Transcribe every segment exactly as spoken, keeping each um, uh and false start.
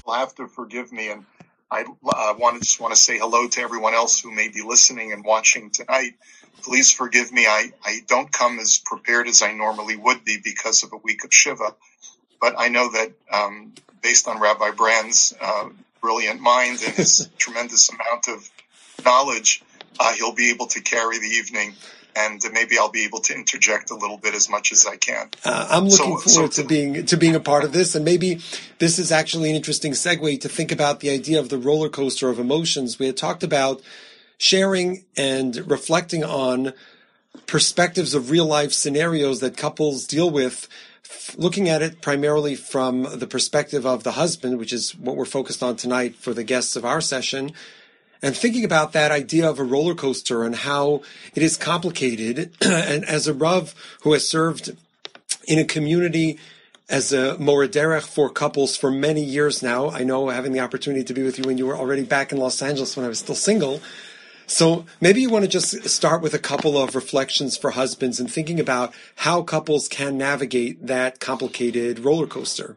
You'll have to forgive me, and I uh, want to just want to say hello to everyone else who may be listening and watching tonight. Please forgive me. I, I don't come as prepared as I normally would be because of a week of Shiva, but I know that um, based on Rabbi Brand's uh, brilliant mind and his tremendous amount of knowledge, uh, he'll be able to carry the evening. And maybe I'll be able to interject a little bit as much as I can. Uh, I'm looking so, forward so to being to being a part of this, and maybe this is actually an interesting segue to think about the idea of the roller coaster of emotions. We had talked about sharing and reflecting on perspectives of real life scenarios that couples deal with, looking at it primarily from the perspective of the husband, which is what we're focused on tonight for the guests of our session. And thinking about that idea of a roller coaster and how it is complicated. And as a Rav who has served in a community as a Moreh Derech for couples for many years now, I know having the opportunity to be with you when you were already back in Los Angeles when I was still single. So maybe you want to just start with a couple of reflections for husbands and thinking about how couples can navigate that complicated roller coaster.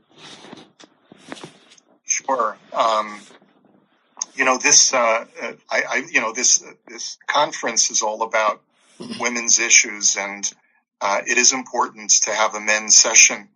Sure. Um, You know, this, uh, I, I, you know, this, uh, this conference is all about women's issues, and, uh, it is important to have a men's session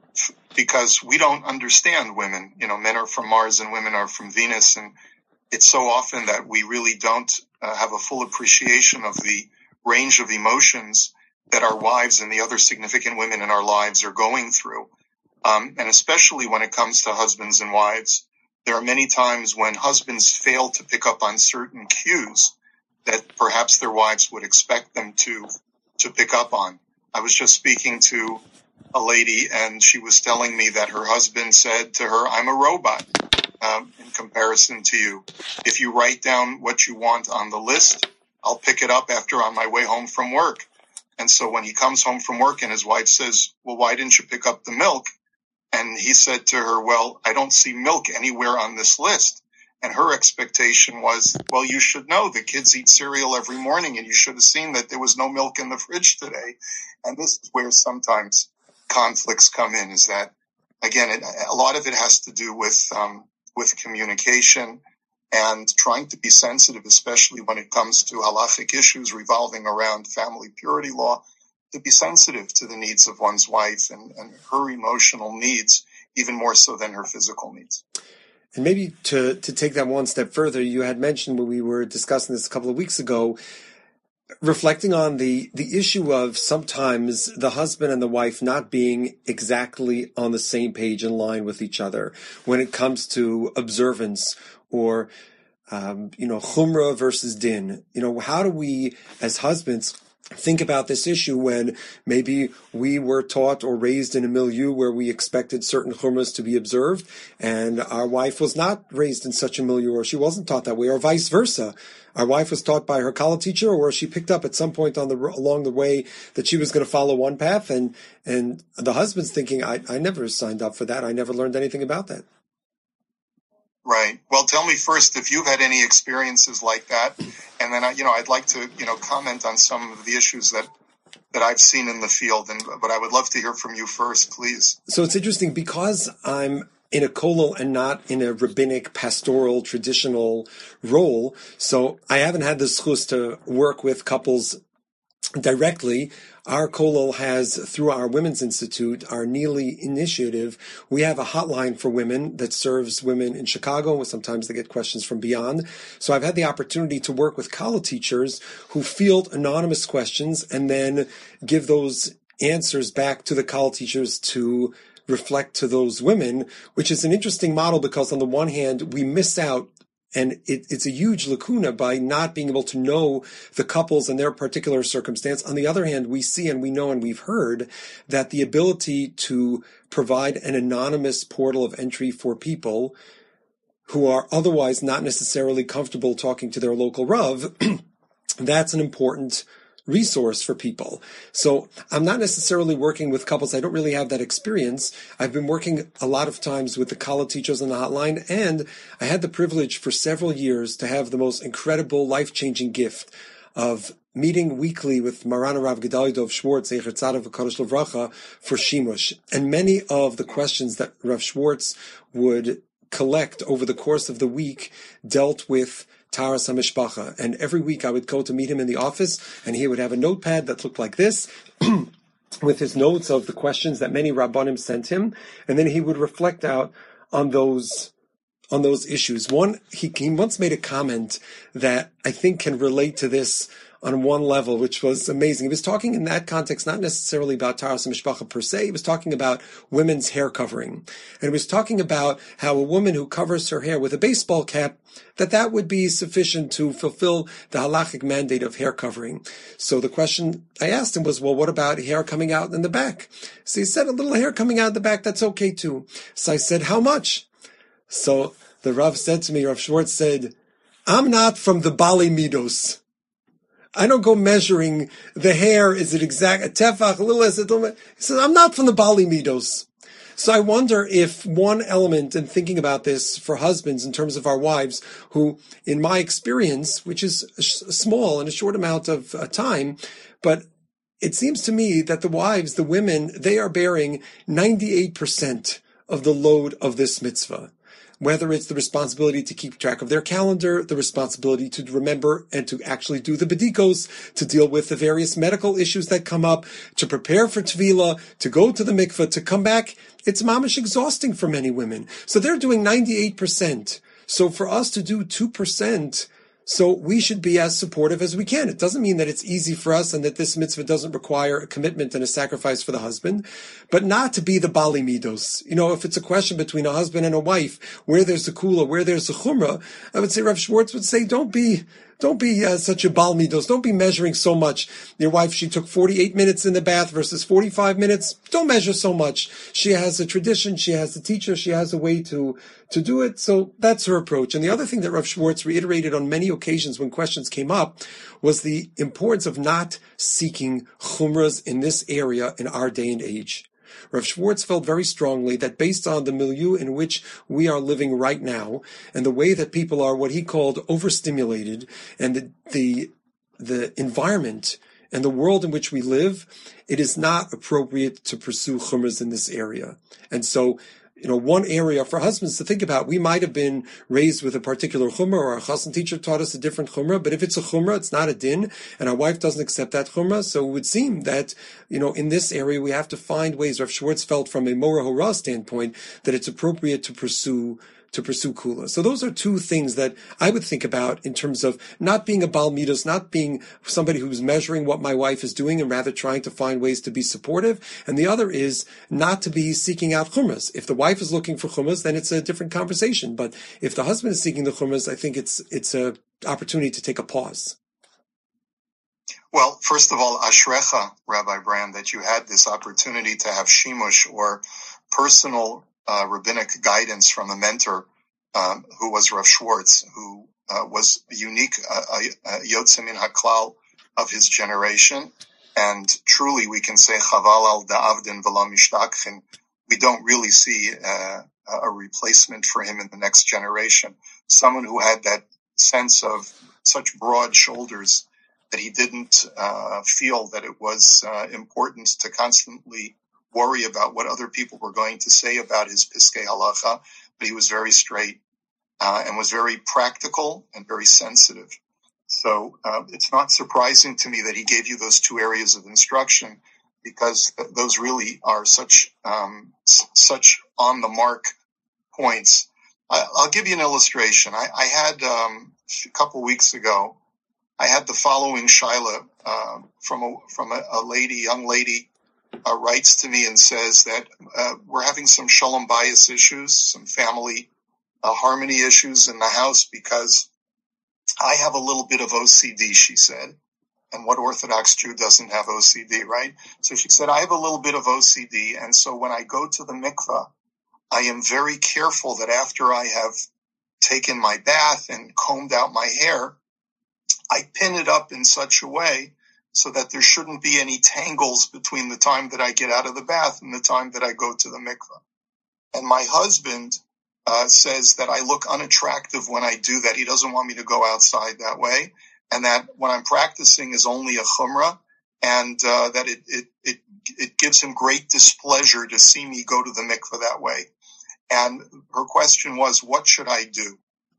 because we don't understand women. You know, men are from Mars and women are from Venus, and it's so often that we really don't uh, have a full appreciation of the range of emotions that our wives and the other significant women in our lives are going through. Um, and especially when it comes to husbands and wives. There are many times when husbands fail to pick up on certain cues that perhaps their wives would expect them to, to pick up on. I was just speaking to a lady and she was telling me that her husband said to her, "I'm a robot, um, in comparison to you. If you write down what you want on the list, I'll pick it up after on my way home from work." And so when he comes home from work and his wife says, "Well, why didn't you pick up the milk?" And he said to her, "Well, I don't see milk anywhere on this list." And her expectation was, "Well, you should know the kids eat cereal every morning and you should have seen that there was no milk in the fridge today." And this is where sometimes conflicts come in, is that, again, it, a lot of it has to do with, um, with communication and trying to be sensitive, especially when it comes to halachic issues revolving around family purity law, to be sensitive to the needs of one's wife and, and her emotional needs, even more so than her physical needs. And maybe to, to take that one step further, you had mentioned when we were discussing this a couple of weeks ago, reflecting on the, the issue of sometimes the husband and the wife not being exactly on the same page in line with each other when it comes to observance or, um, you know, chumrah versus din. You know, how do we, as husbands, think about this issue when maybe we were taught or raised in a milieu where we expected certain chumras to be observed, and our wife was not raised in such a milieu, or she wasn't taught that way, or vice versa. Our wife was taught by her college teacher, or she picked up at some point on the along the way that she was going to follow one path, and and the husband's thinking, I, I never signed up for that. I never learned anything about that. Right. Well, tell me first if you've had any experiences like that, and then I, you know, I'd like to, you know, comment on some of the issues that that I've seen in the field, and but I would love to hear from you first, please. So it's interesting because I'm in a kollel and not in a rabbinic, pastoral, traditional role. So I haven't had the zchus to work with couples directly. Our kollel has, through our Women's Institute, our Neely initiative, we have a hotline for women that serves women in Chicago. Sometimes they get questions from beyond. So I've had the opportunity to work with college teachers who field anonymous questions and then give those answers back to the college teachers to reflect to those women, which is an interesting model because on the one hand, we miss out. And it, it's a huge lacuna by not being able to know the couples and their particular circumstance. On the other hand, we see and we know and we've heard that the ability to provide an anonymous portal of entry for people who are otherwise not necessarily comfortable talking to their local Rav, that's an important resource for people. So I'm not necessarily working with couples. I don't really have that experience. I've been working a lot of times with the college teachers on the hotline, and I had the privilege for several years to have the most incredible, life-changing gift of meeting weekly with Maran Rav Gedalia Dov Schwartz, Zecher Tzaddik V'Kadosh Livracha, for Shimush. And many of the questions that Rav Schwartz would collect over the course of the week dealt with Taharas HaMishpacha. And every week I would go to meet him in the office, and he would have a notepad that looked like this, with his notes of the questions that many Rabbanim sent him, and then he would reflect out on those on those issues. One, he, he once made a comment that I think can relate to this on one level, which was amazing. He was talking in that context, not necessarily about Taharas HaMishpacha per se. He was talking about women's hair covering. And he was talking about how a woman who covers her hair with a baseball cap, that that would be sufficient to fulfill the halachic mandate of hair covering. So the question I asked him was, well, what about hair coming out in the back? So he said, a little hair coming out in the back, that's okay too. So I said, how much? So the Rav said to me, Rav Schwartz said, I'm not from the Bali Midos. I don't go measuring the hair. Is it exact, a tefach, a little less, a little. He says, I'm not from the Bali Midos. So I wonder if one element in thinking about this for husbands in terms of our wives, who, in my experience, which is small in a short amount of uh, time, but it seems to me that the wives, the women, they are bearing ninety-eight percent of the load of this mitzvah. Whether it's the responsibility to keep track of their calendar, the responsibility to remember and to actually do the bedikos, to deal with the various medical issues that come up, to prepare for tevilah, to go to the mikveh, to come back. It's mamish exhausting for many women. So they're doing ninety-eight percent. So for us to do two percent, so we should be as supportive as we can. It doesn't mean that it's easy for us and that this mitzvah doesn't require a commitment and a sacrifice for the husband, but not to be the Bali Midos. You know, if it's a question between a husband and a wife, where there's a kula, where there's a chumrah, I would say Rav Schwartz would say, don't be Don't be uh, such a Bal Midos. Don't be measuring so much. Your wife, she took forty-eight minutes in the bath versus forty-five minutes. Don't measure so much. She has a tradition. She has a teacher. She has a way to, to do it. So that's her approach. And the other thing that Rav Schwartz reiterated on many occasions when questions came up was the importance of not seeking chumras in this area in our day and age. Rav Schwartz felt very strongly that based on the milieu in which we are living right now, and the way that people are what he called overstimulated, and the the, the environment and the world in which we live, it is not appropriate to pursue chumras in this area. And so, you know, one area for husbands to think about, we might have been raised with a particular chumrah, or our chassan teacher taught us a different chumrah, but if it's a chumrah, it's not a din, and our wife doesn't accept that chumrah, so it would seem that, you know, in this area, we have to find ways. Rav Schwartz felt from a Mora Hora standpoint that it's appropriate to pursue to pursue kula. So those are two things that I would think about in terms of not being a Bal Midos, not being somebody who's measuring what my wife is doing and rather trying to find ways to be supportive. And the other is not to be seeking out chumras. If the wife is looking for chumras, then it's a different conversation. But if the husband is seeking the chumras, I think it's it's a opportunity to take a pause. Well, first of all, ashrecha, Rabbi Brand, that you had this opportunity to have shimush, or personal Uh, rabbinic guidance from a mentor um, who was Rav Schwartz, who uh, was a unique Yotzei Min HaKlal of his generation. And truly we can say, Chaval al da'avdin v'la mishtakchin. We don't really see uh, a replacement for him in the next generation. Someone who had that sense of such broad shoulders that he didn't uh, feel that it was uh, important to constantly worry about what other people were going to say about his Piskei Halacha, but he was very straight uh, and was very practical and very sensitive. So uh, it's not surprising to me that he gave you those two areas of instruction, because th- those really are such um, s- such on the mark points. I, I'll give you an illustration. I, I had um, a couple weeks ago, I had the following shaila uh, from a from a, a lady, young lady. Uh, writes to me and says that uh, we're having some shalom bias issues, some family uh, harmony issues in the house because I have a little bit of O C D, she said. And what Orthodox Jew doesn't have O C D, right? So she said, I have a little bit of O C D, and so when I go to the mikveh, I am very careful that after I have taken my bath and combed out my hair, I pin it up in such a way so that there shouldn't be any tangles between the time that I get out of the bath and the time that I go to the mikveh. And my husband uh, says that I look unattractive when I do that. He doesn't want me to go outside that way, and that when I'm practicing is only a chumrah, and uh, that it, it it it gives him great displeasure to see me go to the mikveh that way. And her question was, what should I do?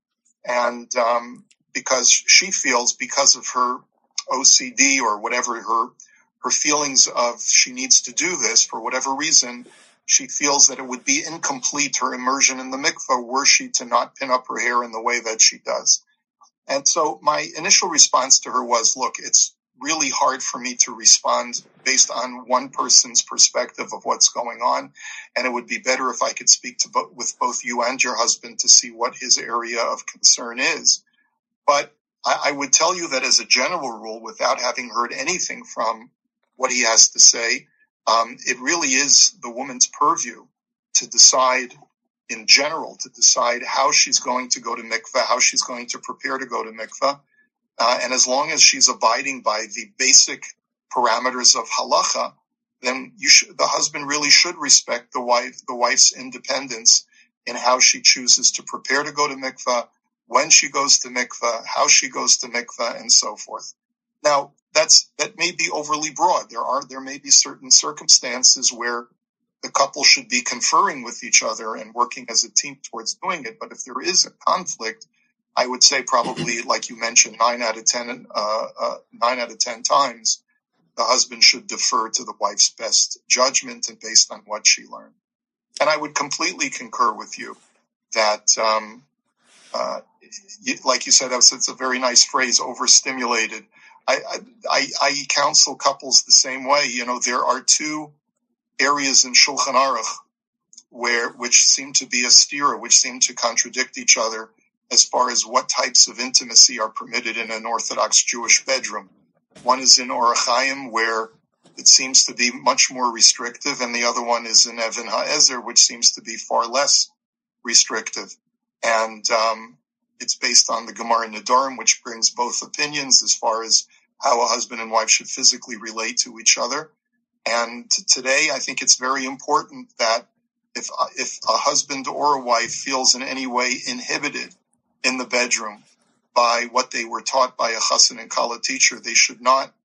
And um, because she feels, because of her O C D or whatever, her her feelings of she needs to do this for whatever reason, she feels that it would be incomplete, her immersion in the mikveh, were she to not pin up her hair in the way that she does. And so my initial response to her was, look, it's really hard for me to respond based on one person's perspective of what's going on. And it would be better if I could speak to bo- with both you and your husband to see what his area of concern is. But I, I would tell you that as a general rule, without having heard anything from what he has to say, um, it really is the woman's purview to decide in general, to decide how she's going to go to mikveh, how she's going to prepare to go to mikveh. Uh, and as long as she's abiding by the basic parameters of halacha, then you sh- the husband really should respect the wife, the wife's independence in how she chooses to prepare to go to mikveh, when she goes to mikveh, how she goes to mikveh, and so forth. Now, that's that may be overly broad. There are there may be certain circumstances where the couple should be conferring with each other and working as a team towards doing it. But if there is a conflict, I would say probably, like you mentioned, nine out of ten, uh, uh, nine out of ten times, the husband should defer to the wife's best judgment and based on what she learned. And I would completely concur with you that, um, uh, like you said, it's a very nice phrase, overstimulated. I, I, I counsel couples the same way. You know, there are two areas in Shulchan Aruch where, which seem to be a stira, which seem to contradict each other as far as what types of intimacy are permitted in an Orthodox Jewish bedroom. One is in Orach Chaim, where it seems to be much more restrictive, and the other one is in Even HaEzer, which seems to be far less restrictive. And um, it's based on the Gemara Nedarim, which brings both opinions as far as how a husband and wife should physically relate to each other. And t- today, I think it's very important that if if a husband or a wife feels in any way inhibited in the bedroom by what they were taught by a chassan and kala teacher, they should not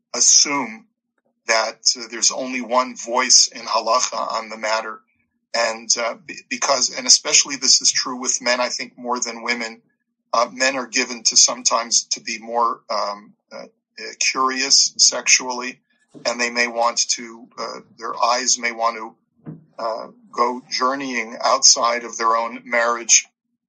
assume that uh, there's only one voice in halacha on the matter. And uh, because, and especially this is true with men, I think more than women, uh, men are given to sometimes to be more um, uh, curious sexually, and they may want to, uh, their eyes may want to uh, go journeying outside of their own marriage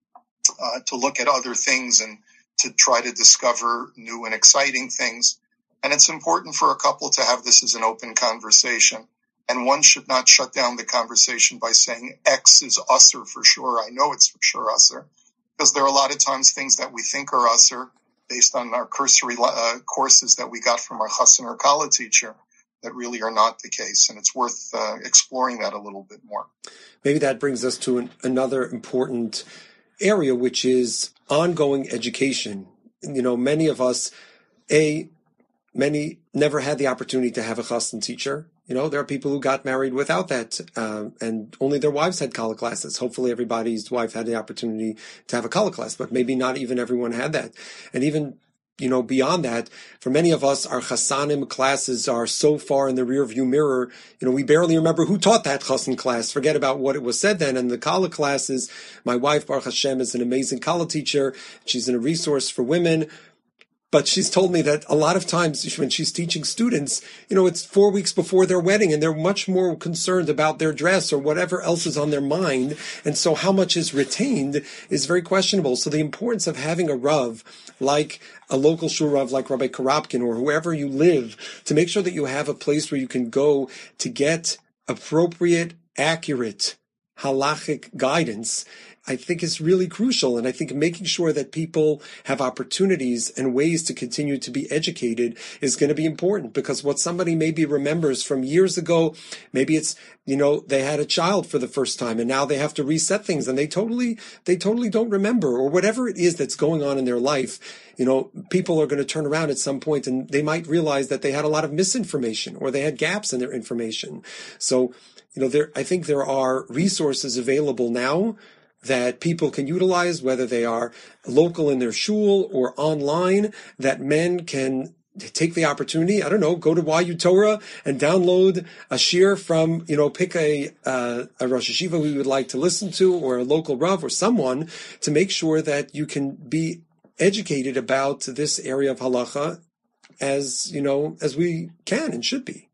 uh, to look at other things and to try to discover new and exciting things. And it's important for a couple to have this as an open conversation. And one should not shut down the conversation by saying X is usser for sure. I know it's for sure usser. Because there are a lot of times things that we think are usser based on our cursory uh, courses that we got from our chassan or kala teacher that really are not the case. And it's worth uh, exploring that a little bit more. Maybe that brings us to an, another important area, which is ongoing education. You know, many of us, A, many never had the opportunity to have a chassan teacher. You know, there are people who got married without that, uh, and only their wives had kala classes. Hopefully everybody's wife had the opportunity to have a kala class, but maybe not even everyone had that. And even, you know, beyond that, for many of us, our chassanim classes are so far in the rearview mirror, you know, we barely remember who taught that chassan class. Forget about what it was said then. And the kala classes, my wife, Baruch Hashem, is an amazing kala teacher. She's a resource for women. But she's told me that a lot of times when she's teaching students, you know, it's four weeks before their wedding and they're much more concerned about their dress or whatever else is on their mind. And so how much is retained is very questionable. So the importance of having a Rav, like a local shul Rav, like Rabbi Karapkin or whoever you live, to make sure that you have a place where you can go to get appropriate, accurate halachic guidance, I think is really crucial. And I think making sure that people have opportunities and ways to continue to be educated is going to be important, because what somebody maybe remembers from years ago, maybe it's, you know, they had a child for the first time and now they have to reset things and they totally, they totally don't remember, or whatever it is that's going on in their life. You know, people are going to turn around at some point and they might realize that they had a lot of misinformation or they had gaps in their information. So, you know, there, I think there are resources available now that people can utilize, whether they are local in their shul or online, that men can take the opportunity, I don't know, go to Y U Torah and download a shir from, you know, pick a, uh, a Rosh Hashiva we would like to listen to, or a local Rav or someone, to make sure that you can be educated about this area of halacha as, you know, as we can and should be.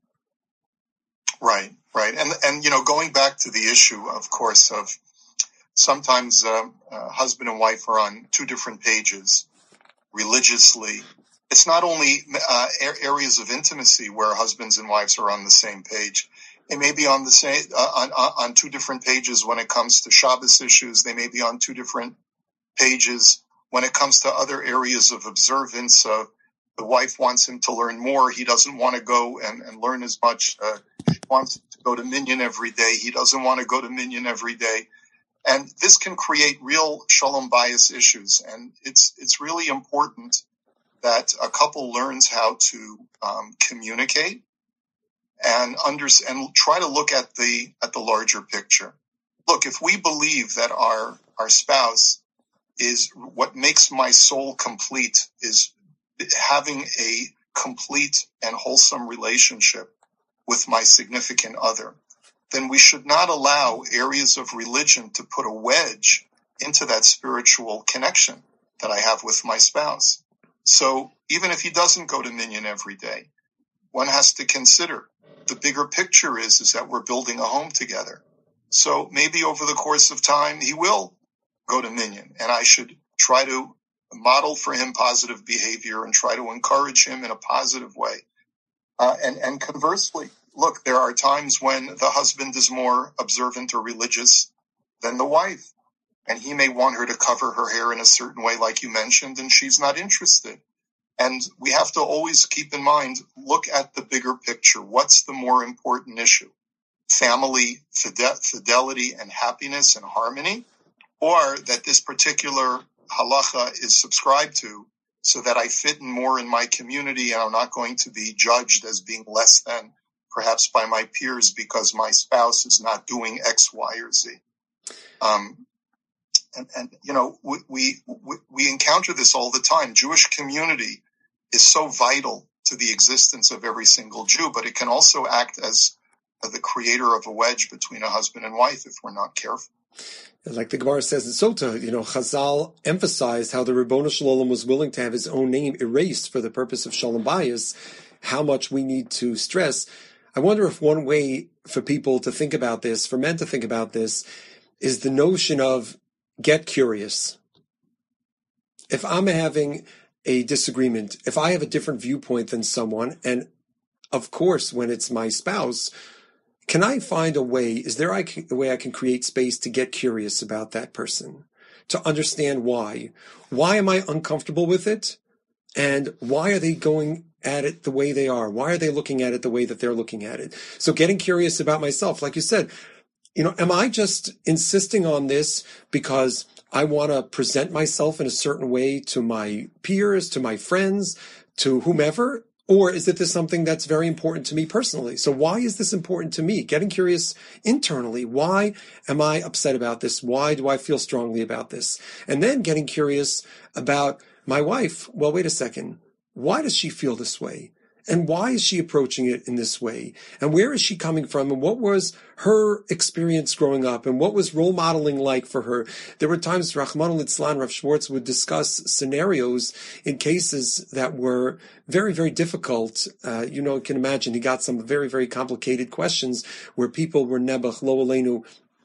Right, right. And, and, you know, going back to the issue, of course, of sometimes uh, uh, husband and wife are on two different pages religiously. It's not only uh, areas of intimacy where husbands and wives are on the same page. They may be on the same uh, on on two different pages when it comes to Shabbos issues. They may be on two different pages when it comes to other areas of observance. Uh, the wife wants him to learn more. He doesn't want to go and, and learn as much. Uh, she wants to go to Minyan every day. He doesn't want to go to Minyan every day. And this can create real shalom bias issues. And it's it's really important that a couple learns how to um, communicate and under, and try to look at the at the larger picture. Look, if we believe that our our spouse is what makes my soul complete, is having a complete and wholesome relationship with my significant other, then we should not allow areas of religion to put a wedge into that spiritual connection that I have with my spouse. So even if he doesn't go to Minyan every day, one has to consider the bigger picture is, is that we're building a home together. So maybe over the course of time, he will go to Minyan, and I should try to model for him positive behavior and try to encourage him in a positive way. Uh, and, and conversely, look, there are times when the husband is more observant or religious than the wife, and he may want her to cover her hair in a certain way, like you mentioned, and she's not interested. And we have to always keep in mind, look at the bigger picture. What's the more important issue? Family fide- fidelity and happiness and harmony, or that this particular halacha is subscribed to so that I fit in more in my community and I'm not going to be judged as being less than perhaps by my peers because my spouse is not doing X, Y, or Z. Um, and, and, you know, we, we, we encounter this all the time. Jewish community is so vital to the existence of every single Jew, but it can also act as the creator of a wedge between a husband and wife if we're not careful. Like the Gemara says in Sota, you know, Chazal emphasized how the Ribbono Shel Olam was willing to have his own name erased for the purpose of Shalom Bayis, how much we need to stress. I wonder if one way for people to think about this, for men to think about this, is the notion of get curious. If I'm having a disagreement, if I have a different viewpoint than someone, and of course when it's my spouse, can I find a way, is there a way I can create space to get curious about that person, to understand why? Why am I uncomfortable with it? And why are they going at it the way they are? Why are they looking at it the way that they're looking at it? So getting curious about myself, like you said, you know, am I just insisting on this because I want to present myself in a certain way to my peers, to my friends, to whomever? Or is it this something that's very important to me personally? So why is this important to me? Getting curious internally. Why am I upset about this? Why do I feel strongly about this? And then getting curious about my wife. Well, wait a second. Why does she feel this way? And why is she approaching it in this way? And where is she coming from? And what was her experience growing up? And what was role modeling like for her? There were times Rachmana litzlan, Rav Schwartz would discuss scenarios in cases that were very, very difficult. Uh, you know, you can imagine he got some very, very complicated questions where people were nebuch, lo aleinu,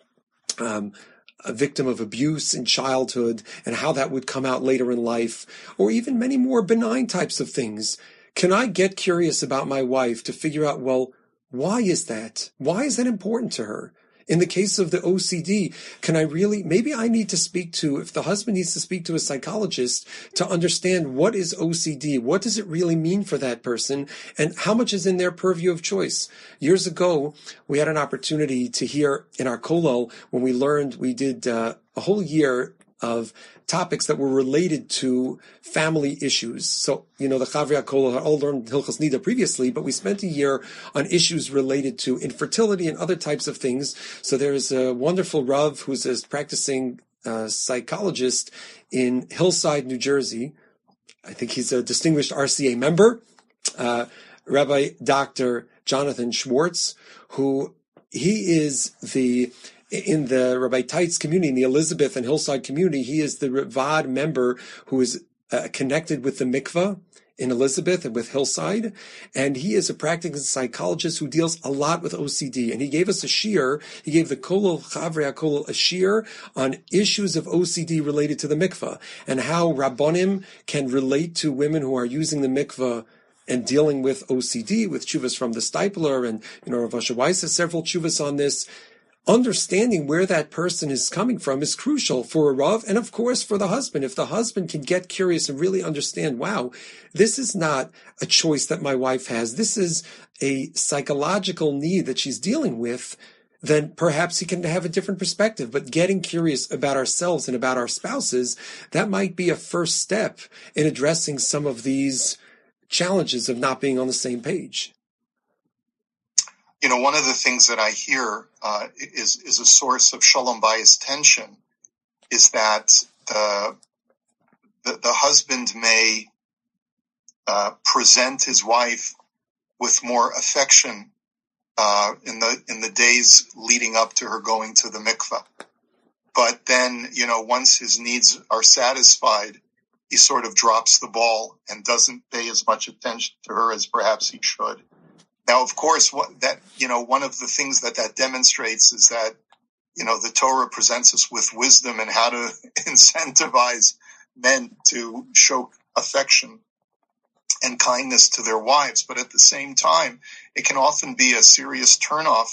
um, a victim of abuse in childhood, and how that would come out later in life, or even many more benign types of things. Can I get curious about my wife to figure out, well, why is that? Why is that important to her? In the case of the O C D, can I really, maybe I need to speak to, if the husband needs to speak to a psychologist to understand what is O C D, what does it really mean for that person, and how much is in their purview of choice. Years ago, we had an opportunity to hear in our kollel, when we learned, we did uh, a whole year of topics that were related to family issues. So, you know, the Chavri HaKollel had all learned Hilchos Nida previously, but we spent a year on issues related to infertility and other types of things. So there's a wonderful Rav who's a practicing uh, psychologist in Hillside, New Jersey. I think he's a distinguished R C A member. uh, Rabbi Doctor Jonathan Schwartz, who he is the, in the Rabbi Teitz community, in the Elizabeth and Hillside community, he is the Ravad member who is uh, connected with the mikvah in Elizabeth and with Hillside, and he is a practicing psychologist who deals a lot with O C D. And he gave us a shiur. He gave the Kolel Chavrei HaKolel a shiur on issues of O C D related to the mikvah and how Rabbonim can relate to women who are using the mikvah and dealing with O C D, with tshuvas from the Stipler, and you know Rav Asher Weiss has several tshuvas on this. Understanding where that person is coming from is crucial for a Rav, and of course for the husband. If the husband can get curious and really understand, wow, this is not a choice that my wife has, this is a psychological need that she's dealing with, then perhaps he can have a different perspective. But getting curious about ourselves and about our spouses, that might be a first step in addressing some of these challenges of not being on the same page. You know, one of the things that I hear uh, is is a source of shalom bayis tension is that the the, the husband may uh, present his wife with more affection uh, in the in the days leading up to her going to the mikvah, but then you know once his needs are satisfied, he sort of drops the ball and doesn't pay as much attention to her as perhaps he should. Now, of course, what that, you know, one of the things that that demonstrates is that, you know, the Torah presents us with wisdom and how to incentivize men to show affection and kindness to their wives. But at the same time, it can often be a serious turnoff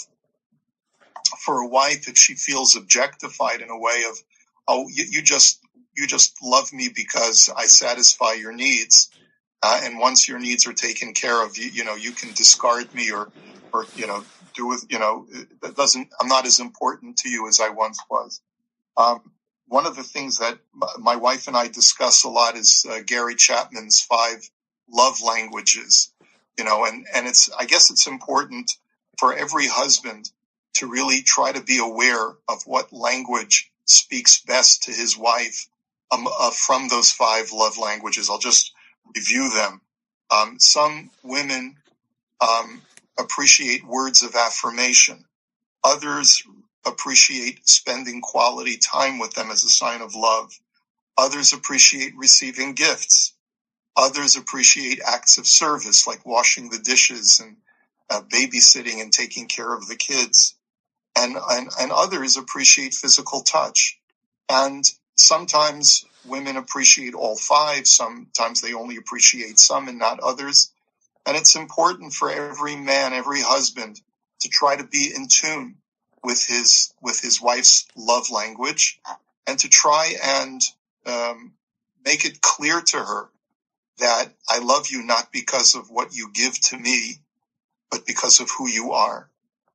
for a wife if she feels objectified in a way of, oh, you, you just, you just love me because I satisfy your needs. Uh, and once your needs are taken care of, you, you know, you can discard me or, or, you know, do with, you know, that doesn't, I'm not as important to you as I once was. Um, one of the things that my wife and I discuss a lot is uh, Gary Chapman's five love languages, you know, and, and it's, I guess it's important for every husband to really try to be aware of what language speaks best to his wife um, uh, from those five love languages. I'll just review them. Um, some women um, appreciate words of affirmation. Others appreciate spending quality time with them as a sign of love. Others appreciate receiving gifts. Others appreciate acts of service like washing the dishes and uh, babysitting and taking care of the kids. And, and, and others appreciate physical touch. And sometimes women appreciate all five. Sometimes they only appreciate some and not others. And it's important for every man, every husband, to try to be in tune with his with his wife's love language, and to try and um, make it clear to her that I love you not because of what you give to me, but because of who you are.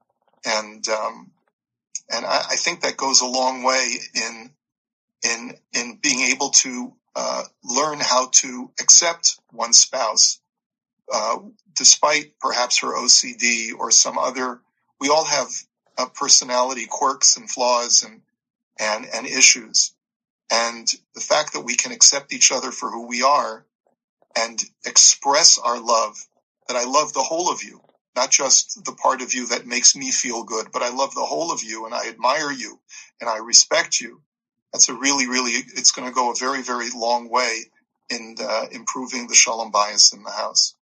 And um, and I, I think that goes a long way in in in being able to uh, learn how to accept one's spouse, uh, despite perhaps her O C D or some other. We all have uh, personality quirks and flaws and and and issues, and the fact that we can accept each other for who we are and express our love, that I love the whole of you, not just the part of you that makes me feel good, but I love the whole of you and I admire you and I respect you. That's a really, really, it's going to go a very, very long way in uh, improving the shalom bayis in the house.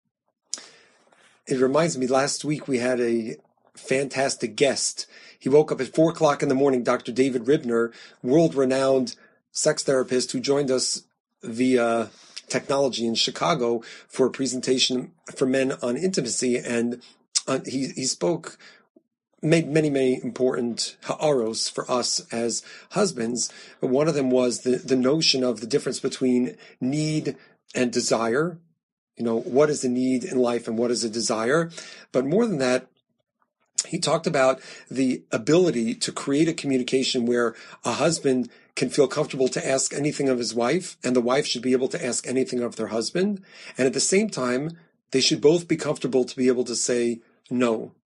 It reminds me, last week we had a fantastic guest. He woke up at four o'clock in the morning, Doctor David Ribner, world-renowned sex therapist who joined us via technology in Chicago for a presentation for men on intimacy. And uh, he, he spoke, made many, many important ha'aros for us as husbands. But one of them was the, the notion of the difference between need and desire. You know, what is a need in life and what is a desire? But more than that, he talked about the ability to create a communication where a husband can feel comfortable to ask anything of his wife, and the wife should be able to ask anything of their husband. And at the same time, they should both be comfortable to be able to say no.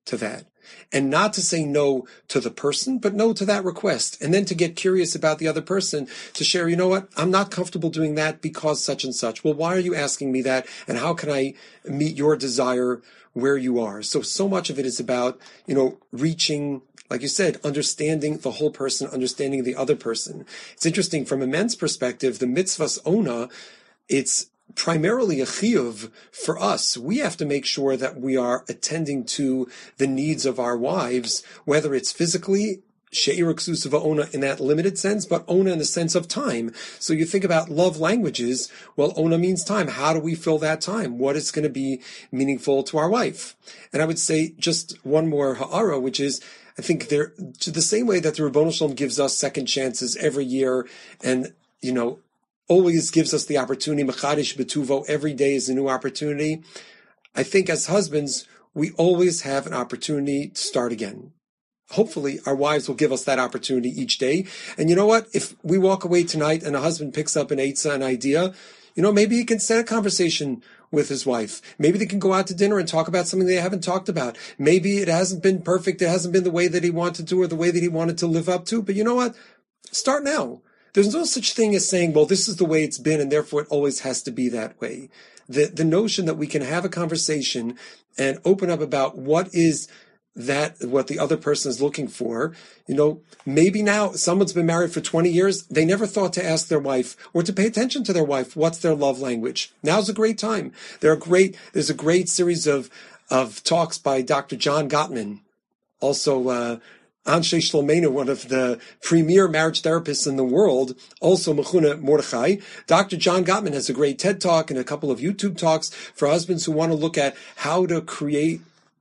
to that. And not to say no to the person, but no to that request. And then to get curious about the other person, to share, you know what, I'm not comfortable doing that because such and such. Well, why are you asking me that? And how can I meet your desire where you are? So, so much of it is about, you know, reaching, like you said, understanding the whole person, understanding the other person. It's interesting from a men's perspective, the mitzvahs ona, it's primarily a chiyuv for us. We have to make sure that we are attending to the needs of our wives, whether it's physically, she'ir ksusa ona in that limited sense, but ona in the sense of time. So you think about love languages, well, ona means time. How do we fill that time? What is going to be meaningful to our wife? And I would say just one more ha'ara, which is, I think there, to the same way that the Ribbono Shel Olam gives us second chances every year and, you know, always gives us the opportunity, Mechadish Betuvo, every day is a new opportunity. I think as husbands, we always have an opportunity to start again. Hopefully, our wives will give us that opportunity each day. And you know what? If we walk away tonight and a husband picks up an eitzah, an idea, you know, maybe he can start a conversation with his wife. Maybe they can go out to dinner and talk about something they haven't talked about. Maybe it hasn't been perfect. It hasn't been the way that he wanted to or the way that he wanted to live up to. But you know what? Start now. There's no such thing as saying, well, this is the way it's been, and therefore it always has to be that way. The the notion that we can have a conversation and open up about what is that, what the other person is looking for. You know, maybe now someone's been married for twenty years. They never thought to ask their wife or to pay attention to their wife. What's their love language? Now's a great time. There are great, there's a great series of, of talks by Doctor John Gottman, also, uh, Anshe Shlomeinu, one of the premier marriage therapists in the world, also Mechuna Mordechai. Doctor John Gottman has a great TED Talk and a couple of YouTube talks for husbands who want to look at how to create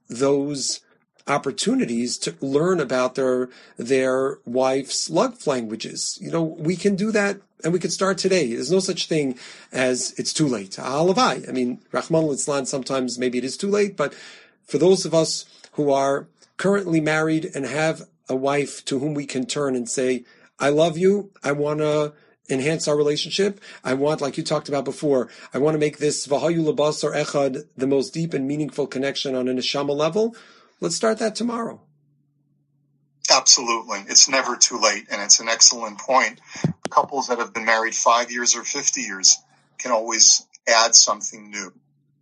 those opportunities to learn about their their wife's love languages. You know, we can do that and we can start today. There's no such thing as it's too late. Halavai. I mean, Rahman al-Islan, sometimes maybe it is too late, but for those of us who are currently married and have a wife to whom we can turn and say, I love you, I want to enhance our relationship, I want, like you talked about before, I want to make this V'hayu L'basar Echad the most deep and meaningful connection on a neshama level. Let's start that tomorrow. Absolutely. It's never too late, and it's an excellent point. Couples that have been married five years or fifty years can always add something new.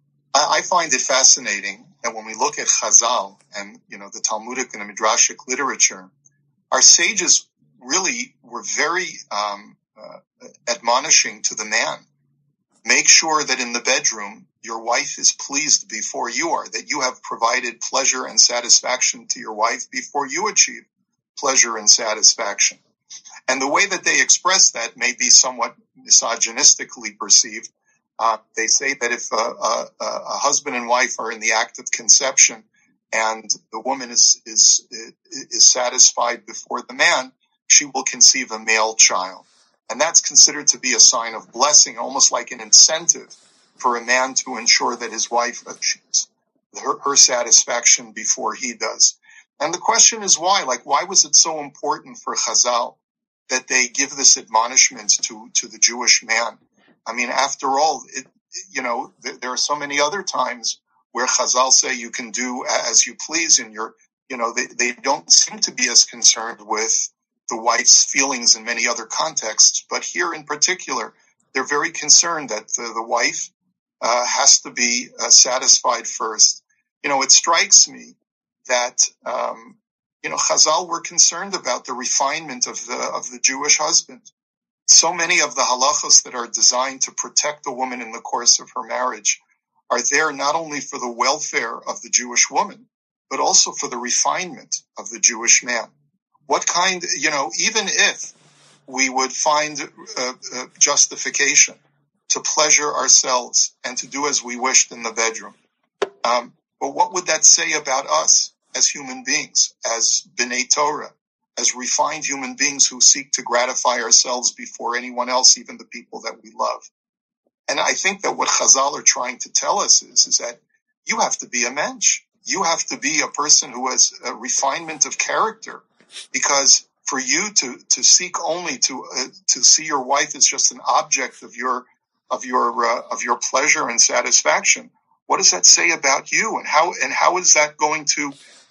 I, I find it fascinating that when we look at Chazal and, you know, the Talmudic and the Midrashic literature, our sages really were very um, uh, admonishing to the man. Make sure that in the bedroom, your wife is pleased before you are, that you have provided pleasure and satisfaction to your wife before you achieve pleasure and satisfaction. And the way that they express that may be somewhat misogynistically perceived. Uh, they say that if uh, uh, a husband and wife are in the act of conception and the woman is, is, is satisfied before the man, she will conceive a male child. And that's considered to be a sign of blessing, almost like an incentive for a man to ensure that his wife achieves her, her satisfaction before he does. And the question is why? Like, why was it so important for Chazal that they give this admonishment to, to the Jewish man? I mean, after all, it, you know, th- there are so many other times where Chazal say you can do as you please, and you're, you know, they, they don't seem to be as concerned with the wife's feelings in many other contexts. But here in particular, they're very concerned that the, the wife uh, has to be uh, satisfied first. You know, it strikes me that, um, you know, Chazal were concerned about the refinement of the, of the Jewish husband. So many of the halachos that are designed to protect a woman in the course of her marriage are there not only for the welfare of the Jewish woman, but also for the refinement of the Jewish man. What kind, you know, even if we would find uh, uh, justification to pleasure ourselves and to do as we wished in the bedroom, um, but what would that say about us as human beings, as B'nai Torah, as refined human beings who seek to gratify ourselves before anyone else, even the people that we love? And I think that what Chazal are trying to tell us is, is that you have to be a mensch. You have to be a person who has a refinement of character, because for you to, to seek only to, uh, to see your wife as just an object of your, of your, uh, of your pleasure and satisfaction, what does that say about you? And how, and how is that going to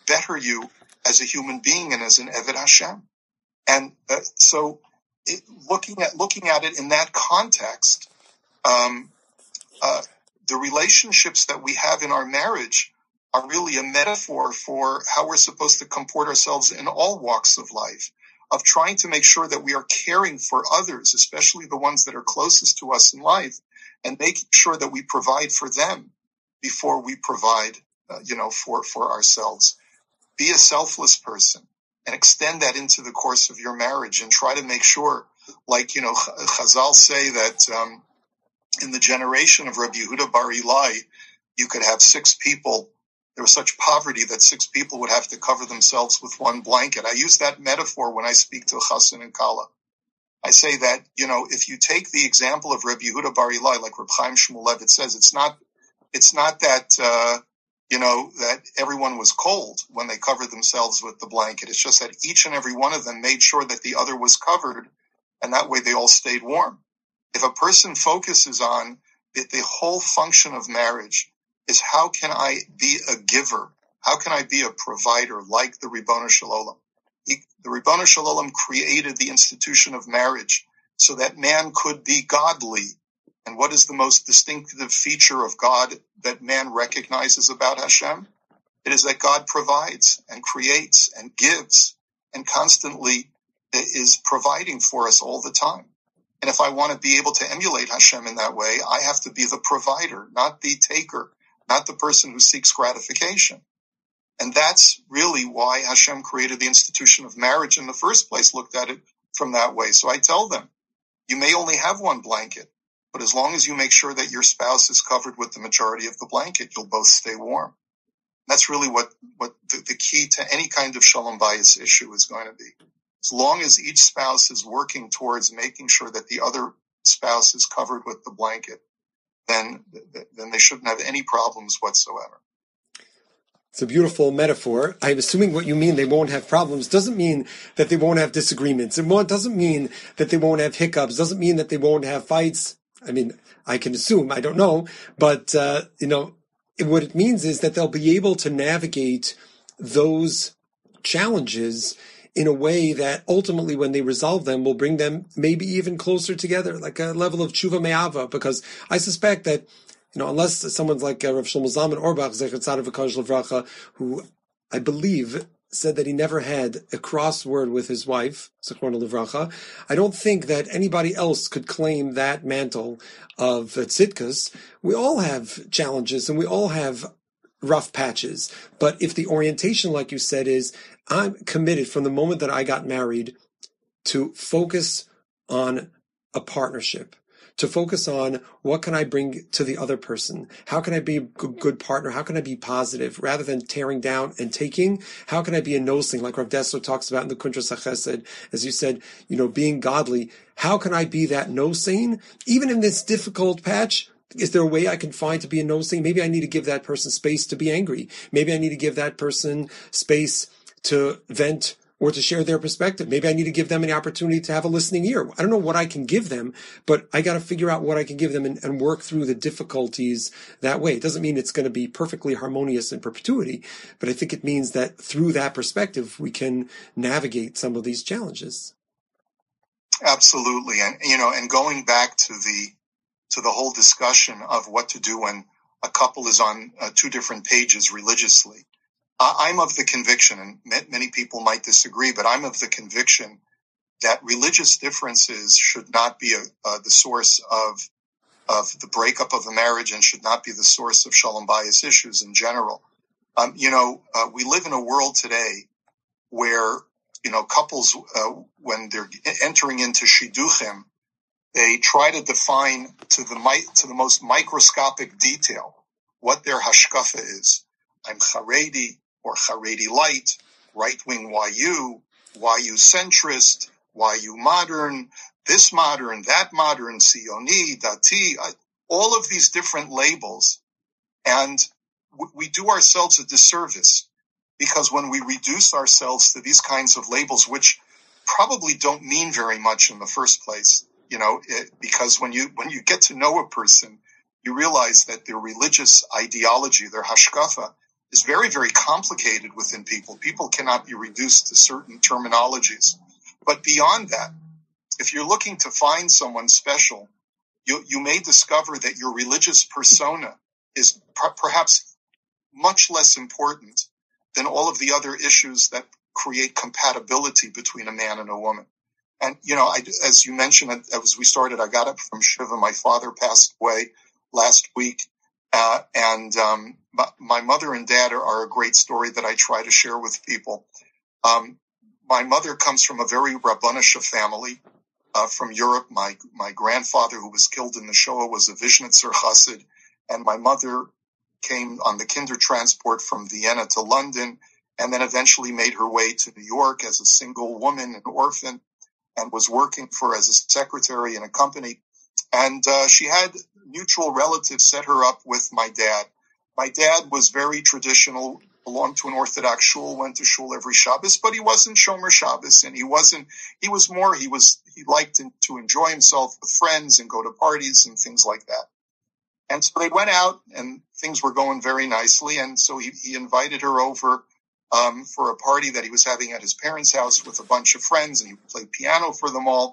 better you as a human being and as an Eved Hashem. And uh, so it, looking at looking at it in that context, um, uh, the relationships that we have in our marriage are really a metaphor for how we're supposed to comport ourselves in all walks of life, of trying to make sure that we are caring for others, especially the ones that are closest to us in life, and making sure that we provide for them before we provide, uh, you know, for, for ourselves. Be a selfless person and extend that into the course of your marriage, and try to make sure, like, you know, Chazal say that um, in the generation of Rabbi Yehuda Bar Ilai, you could have six people. There was such poverty that six people would have to cover themselves with one blanket. I use that metaphor when I speak to Chassan and Kala. I say that, you know, if you take the example of Rabbi Yehuda Bar Ilai, like Reb Chaim Shmulevitz says, it's not, it's not that, uh, you know, that everyone was cold when they covered themselves with the blanket. It's just that each and every one of them made sure that the other was covered, and that way they all stayed warm. If a person focuses on it, the whole function of marriage is how can I be a giver? How can I be a provider like the Ribbono Shel Olam? He, the Ribbono Shel Olam created the institution of marriage so that man could be godly. And what is the most distinctive feature of God that man recognizes about Hashem? It is that God provides and creates and gives and constantly is providing for us all the time. And if I want to be able to emulate Hashem in that way, I have to be the provider, not the taker, not the person who seeks gratification. And that's really why Hashem created the institution of marriage in the first place, looked at it from that way. So I tell them, you may only have one blanket, but as long as you make sure that your spouse is covered with the majority of the blanket, you'll both stay warm. That's really what, what the, the key to any kind of Shalom Bayis issue is going to be. As long as each spouse is working towards making sure that the other spouse is covered with the blanket, then, then they shouldn't have any problems whatsoever. It's a beautiful metaphor. I'm assuming what you mean they won't have problems doesn't mean that they won't have disagreements. It doesn't mean that they won't have hiccups. Doesn't mean that they won't have fights. I mean, I can assume, I don't know, but, uh, you know, what it means is that they'll be able to navigate those challenges in a way that ultimately, when they resolve them, will bring them maybe even closer together, like a level of tshuva me'ava, because I suspect that, you know, unless someone's like uh, Rav Shlomo Zalman Auerbach, Zecher Tzaddik V'Kodesh Livracha, who I believe said that he never had a crossword with his wife, Zechrona Livracha, I don't think that anybody else could claim that mantle of uh, tzidkas. We all have challenges and we all have rough patches. But if the orientation, like you said, is I'm committed from the moment that I got married to focus on a partnership, to focus on what can I bring to the other person? How can I be a good partner? How can I be positive rather than tearing down and taking? How can I be a nosing, like Rav Dessler talks about in the Kuntras HaChesed, as you said, you know, being godly. How can I be that nosing? Even in this difficult patch, is there a way I can find to be a nosing? Maybe I need to give that person space to be angry. Maybe I need to give that person space to vent or to share their perspective. Maybe I need to give them an opportunity to have a listening ear. I don't know what I can give them, but I got to figure out what I can give them and, and work through the difficulties that way. It doesn't mean it's going to be perfectly harmonious in perpetuity, but I think it means that through that perspective, we can navigate some of these challenges. Absolutely. And, you know, and going back to the, to the whole discussion of what to do when a couple is on uh, two different pages religiously. I'm of the conviction, and many people might disagree, but I'm of the conviction that religious differences should not be a, uh, the source of of the breakup of a marriage and should not be the source of shalom bayis issues in general. Um, you know, uh, we live in a world today where, you know, couples, uh, when they're entering into shidduchim, they try to define to the mi- to the most microscopic detail what their hashkafa is. I'm Haredi, or Haredi light, right-wing Y U, Y U centrist, Y U modern, this modern, that modern, Sioni, Dati, all of these different labels. And we do ourselves a disservice because when we reduce ourselves to these kinds of labels, which probably don't mean very much in the first place, you know, it, because when you, when you get to know a person, you realize that their religious ideology, their hashkafa, is very, very complicated within people. People cannot be reduced to certain terminologies. But beyond that, if you're looking to find someone special, you, you may discover that your religious persona is per- perhaps much less important than all of the other issues that create compatibility between a man and a woman. And, you know, I, as you mentioned, as we started, I got up from Shiva. My father passed away last week. Uh, and um, my, my mother and dad are, are a great story that I try to share with people. Um, my mother comes from a very Rabbanisha family uh, from Europe. My my grandfather, who was killed in the Shoah, was a Vishnitzer Chassid. And my mother came on the Kinder transport from Vienna to London, and then eventually made her way to New York as a single woman, an orphan, and was working for as a secretary in a company. And uh, she had mutual relatives set her up with my dad. My dad was very traditional, belonged to an Orthodox shul, went to shul every Shabbos, but he wasn't Shomer Shabbos, and he wasn't, he was more, he was, he liked to enjoy himself with friends and go to parties and things like that. And so they went out and things were going very nicely. And so he, he invited her over um, for a party that he was having at his parents' house with a bunch of friends, and he played piano for them all.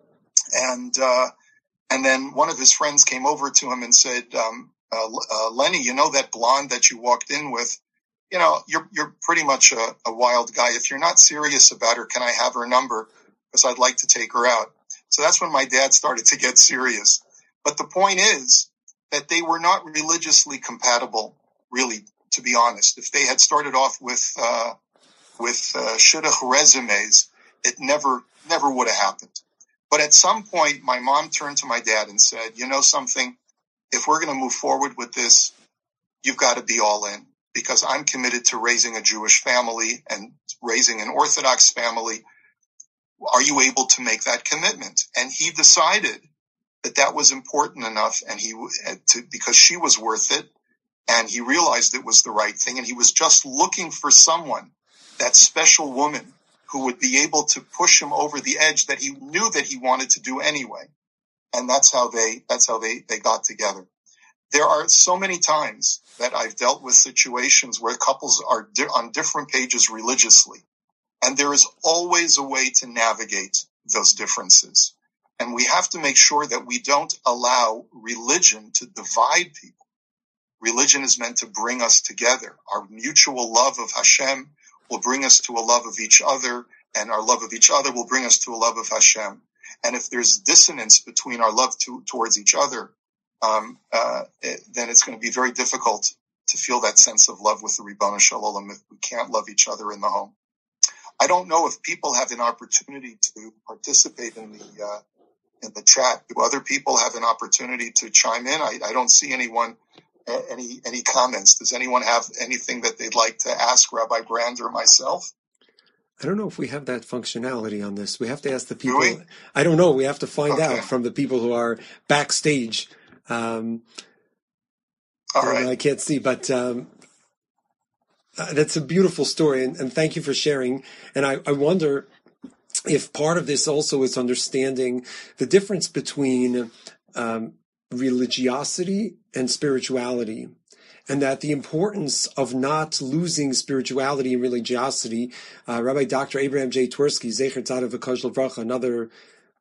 And, uh, and then one of his friends came over to him and said, um, uh, uh, Lenny, you know that blonde that you walked in with, you know, you're, you're pretty much a, a wild guy. If you're not serious about her, can I have her number? Because I'd like to take her out. So that's when my dad started to get serious. But the point is that they were not religiously compatible, really, to be honest. If they had started off with, uh, with, uh, shidduch resumes, it never, never would have happened. But at some point, my mom turned to my dad and said, you know something, if we're going to move forward with this, you've got to be all in, because I'm committed to raising a Jewish family and raising an Orthodox family. Are you able to make that commitment? And he decided that that was important enough, and he to, because she was worth it, and he realized it was the right thing, and he was just looking for someone, that special woman, who would be able to push him over the edge that he knew that he wanted to do anyway. And that's how they, that's how they, they got together. There are so many times that I've dealt with situations where couples are di- on different pages religiously. And there is always a way to navigate those differences. And we have to make sure that we don't allow religion to divide people. Religion is meant to bring us together. Our mutual love of Hashem will bring us to a love of each other, and our love of each other will bring us to a love of Hashem. And if there's dissonance between our love to, towards each other, um, uh, it, then it's going to be very difficult to feel that sense of love with the Ribono Shel Olam if we can't love each other in the home. I don't know if people have an opportunity to participate in the uh, in the chat. Do other people have an opportunity to chime in? I, I don't see anyone. Any any comments? Does anyone have anything that they'd like to ask Rabbi Brand or myself? I don't know if we have that functionality on this. We have to ask the people. Do we? I don't know. We have to find okay. out from the people who are backstage. Um, All right. I can't see, but um, uh, that's a beautiful story, and, and thank you for sharing. And I, I wonder if part of this also is understanding the difference between um, religiosity and spirituality, and that the importance of not losing spirituality and religiosity. Uh, Rabbi Doctor Abraham J. Twersky, Zecher Tzaddik V'Kol Livracha, another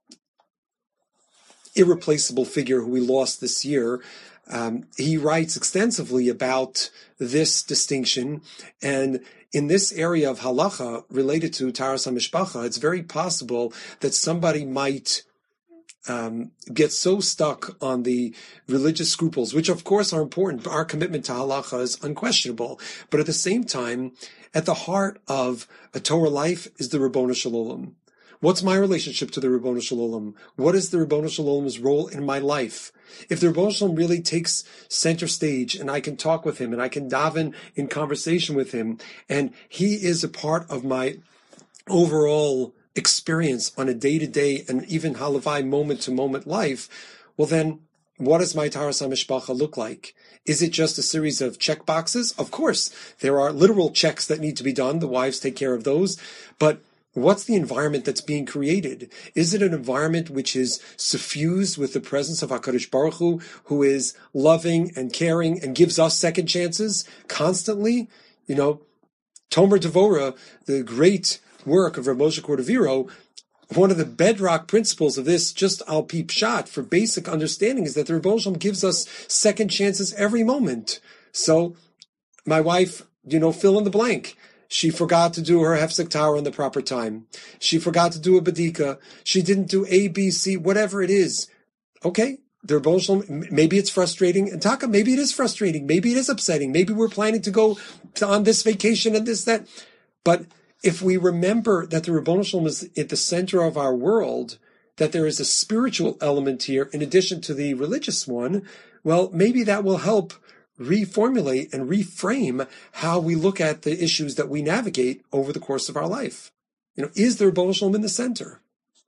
irreplaceable figure who we lost this year, um, he writes extensively about this distinction. And in this area of halacha related to Taharas HaMishpacha, it's very possible that somebody might Um, get so stuck on the religious scruples, which of course are important. Our commitment to halacha is unquestionable. But at the same time, at the heart of a Torah life is the Ribono Shel Olam. What's my relationship to the Ribono Shel Olam? What is the Ribono Shel Olam's role in my life? If the Ribono Shel Olam really takes center stage and I can talk with him and I can daven in conversation with him and he is a part of my overall experience on a day-to-day and even halavai moment-to-moment life, well then, what does my Taharas HaMishpacha look like? Is it just a series of check boxes? Of course, there are literal checks that need to be done. The wives take care of those. But what's the environment that's being created? Is it an environment which is suffused with the presence of HaKadosh Baruch Hu, who is loving and caring and gives us second chances constantly? You know, Tomer Devora, the great work of Rav Moshe Cordovero, one of the bedrock principles of this, just al pi pshat, for basic understanding, is that the Rebbe Shalom gives us second chances every moment. So, my wife, you know, fill in the blank. She forgot to do her hefsek tower in the proper time. She forgot to do a badika. She didn't do A, B, C, whatever it is. Okay, the Rebbe Shalom, maybe it's frustrating. And Taka, maybe it is frustrating. Maybe it is upsetting. Maybe we're planning to go to, on this vacation and this, that. But if we remember that the Ribono Shel Olam is at the center of our world, that there is a spiritual element here in addition to the religious one, well, maybe that will help reformulate and reframe how we look at the issues that we navigate over the course of our life. You know, is the Ribono Shel Olam in the center?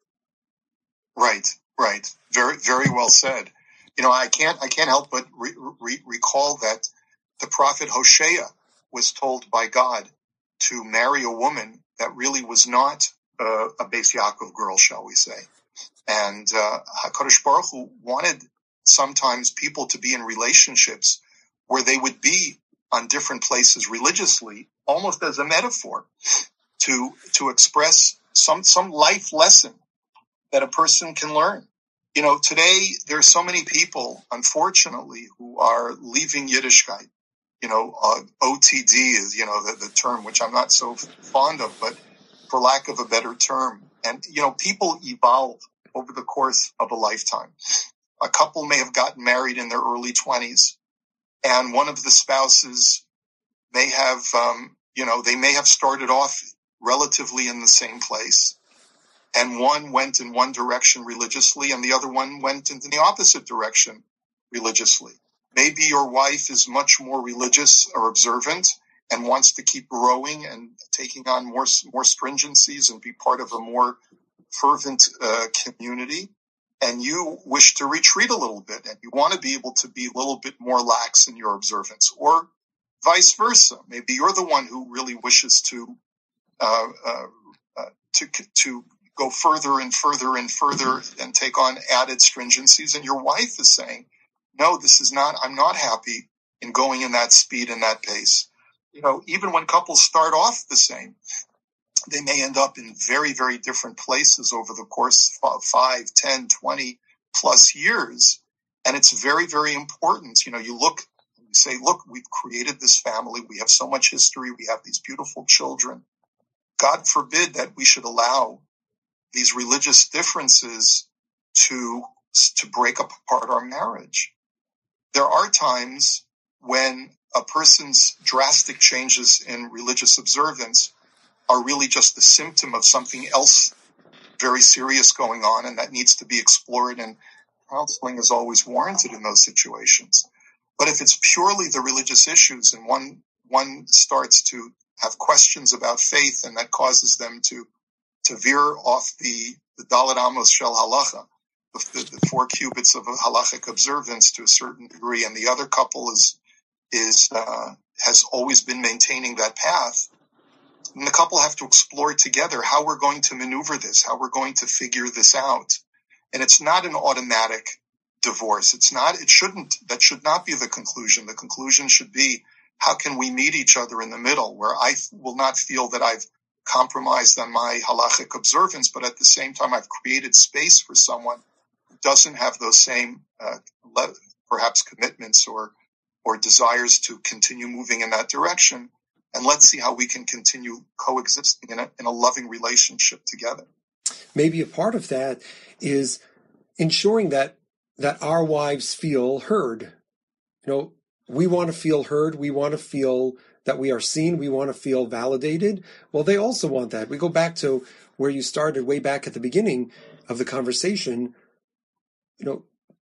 Right, right. Very, very well said. You know, I can't, I can't help but re- re- recall that the prophet Hosea was told by God to marry a woman that really was not uh, a Beis Yaakov girl, shall we say. And uh, HaKadosh Baruch Hu wanted sometimes people to be in relationships where they would be on different places religiously, almost as a metaphor, to to express some, some life lesson that a person can learn. You know, today there are so many people, unfortunately, who are leaving Yiddishkeit. You know, uh, O T D is, you know, the, the term, which I'm not so fond of, but for lack of a better term. And, you know, people evolve over the course of a lifetime. A couple may have gotten married in their early twenties, and one of the spouses may have, um, you know, they may have started off relatively in the same place, and one went in one direction religiously, and the other one went in the opposite direction religiously. Maybe your wife is much more religious or observant and wants to keep growing and taking on more more stringencies and be part of a more fervent uh, community. And you wish to retreat a little bit and you want to be able to be a little bit more lax in your observance, or vice versa. Maybe you're the one who really wishes to uh, uh, uh, to to go further and further and further and take on added stringencies, and your wife is saying, no, this is not, I'm not happy in going in that speed and that pace. You know, even when couples start off the same, they may end up in very, very different places over the course of five, ten, twenty plus years. And it's very, very important. You know, you look, you say, look, we've created this family. We have so much history. We have these beautiful children. God forbid that we should allow these religious differences to, to break apart our marriage. There are times when a person's drastic changes in religious observance are really just the symptom of something else very serious going on, and that needs to be explored, and counseling is always warranted in those situations. But if it's purely the religious issues and one one starts to have questions about faith, and that causes them to to veer off the, the Dalet Amos Shel Halacha, The, the, the four cubits of halachic observance to a certain degree, and the other couple is is uh, has always been maintaining that path. And the couple have to explore together how we're going to maneuver this, how we're going to figure this out. And it's not an automatic divorce. It's not. It shouldn't. That should not be the conclusion. The conclusion should be, how can we meet each other in the middle, where I will not feel that I've compromised on my halachic observance, but at the same time I've created space for someone doesn't have those same uh, le- perhaps commitments or or desires to continue moving in that direction, and let's see how we can continue coexisting in a, in a loving relationship together. Maybe a part of that is ensuring that that our wives feel heard. You know, we want to feel heard. We want to feel that we are seen. We want to feel validated. Well, they also want that. We go back to where you started way back at the beginning of the conversation. You know,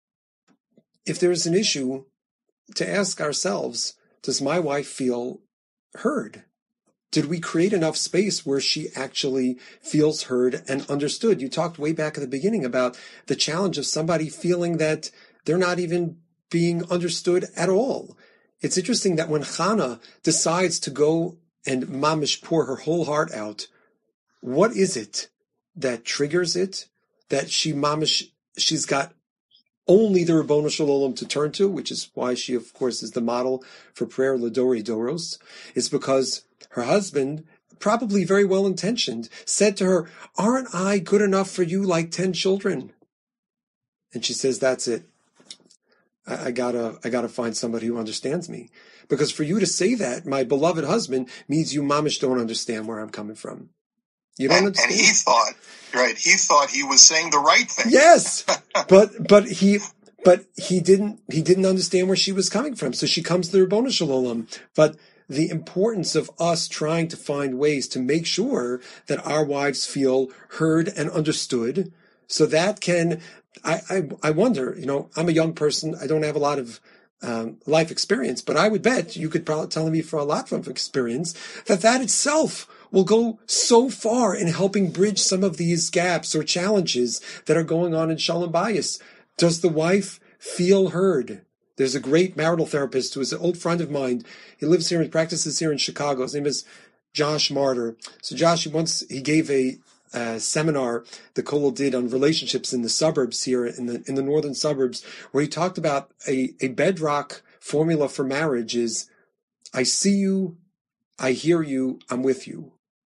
if there's an issue, to ask ourselves, does my wife feel heard? Did we create enough space where she actually feels heard and understood? You talked way back at the beginning about the challenge of somebody feeling that they're not even being understood at all. It's interesting that when Chana decides to go and mamish pour her whole heart out, what is it that triggers it, that she mamish, she's got only the Ribbono Shel Olam to turn to, which is why she, of course, is the model for prayer Ladori Doros, is because her husband, probably very well-intentioned, said to her, aren't I good enough for you like ten children? And she says, that's it. I, I gotta, I gotta find somebody who understands me. Because for you to say that, my beloved husband, means you mamish don't understand where I'm coming from. You don't and, understand. And he thought, right, he thought he was saying the right thing. Yes, but but he but he didn't he didn't understand where she was coming from. So she comes to the Ribbono Shel Olam. But the importance of us trying to find ways to make sure that our wives feel heard and understood, so that can. I I, I wonder. You know, I'm a young person. I don't have a lot of um, life experience, but I would bet you could probably tell me from a lot of experience that that itself will go so far in helping bridge some of these gaps or challenges that are going on in Shalom Bayis. Does the wife feel heard? There's a great marital therapist who is an old friend of mine. He lives here and practices here in Chicago. His name is Josh Martyr. So Josh, he once he gave a uh, seminar the Kollel did on relationships in the suburbs here, in the in the northern suburbs, where he talked about a, a bedrock formula for marriage is, I see you, I hear you, I'm with you.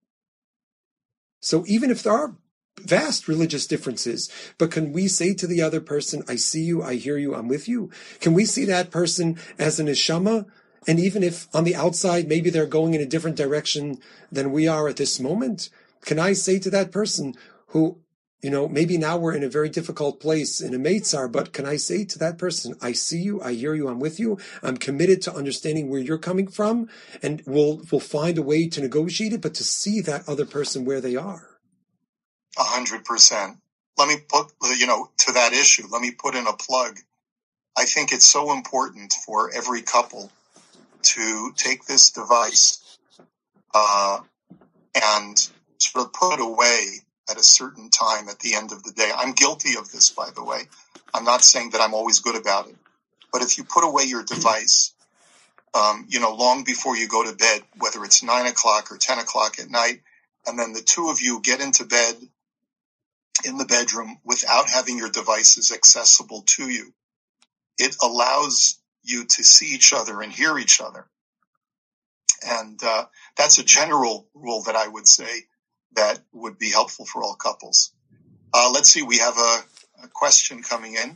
So even if there are vast religious differences, but can we say to the other person, I see you, I hear you, I'm with you? Can we see that person as an neshama? And even if on the outside, maybe they're going in a different direction than we are at this moment, can I say to that person who, you know, maybe now we're in a very difficult place in a meitzar, but can I say to that person, I see you, I hear you, I'm with you, I'm committed to understanding where you're coming from, and we'll we'll find a way to negotiate it, but to see that other person where they are. A hundred percent. Let me put, you know, to that issue, let me put in a plug. I think it's so important for every couple to take this device uh, and sort of put it away at a certain time at the end of the day. I'm guilty of this, by the way. I'm not saying that I'm always good about it. But if you put away your device, um, you know, long before you go to bed, whether it's nine o'clock or ten o'clock at night, and then the two of you get into bed in the bedroom without having your devices accessible to you, it allows you to see each other and hear each other. And uh, that's a general rule that I would say that would be helpful for all couples. Uh, let's see, we have a, a question coming in.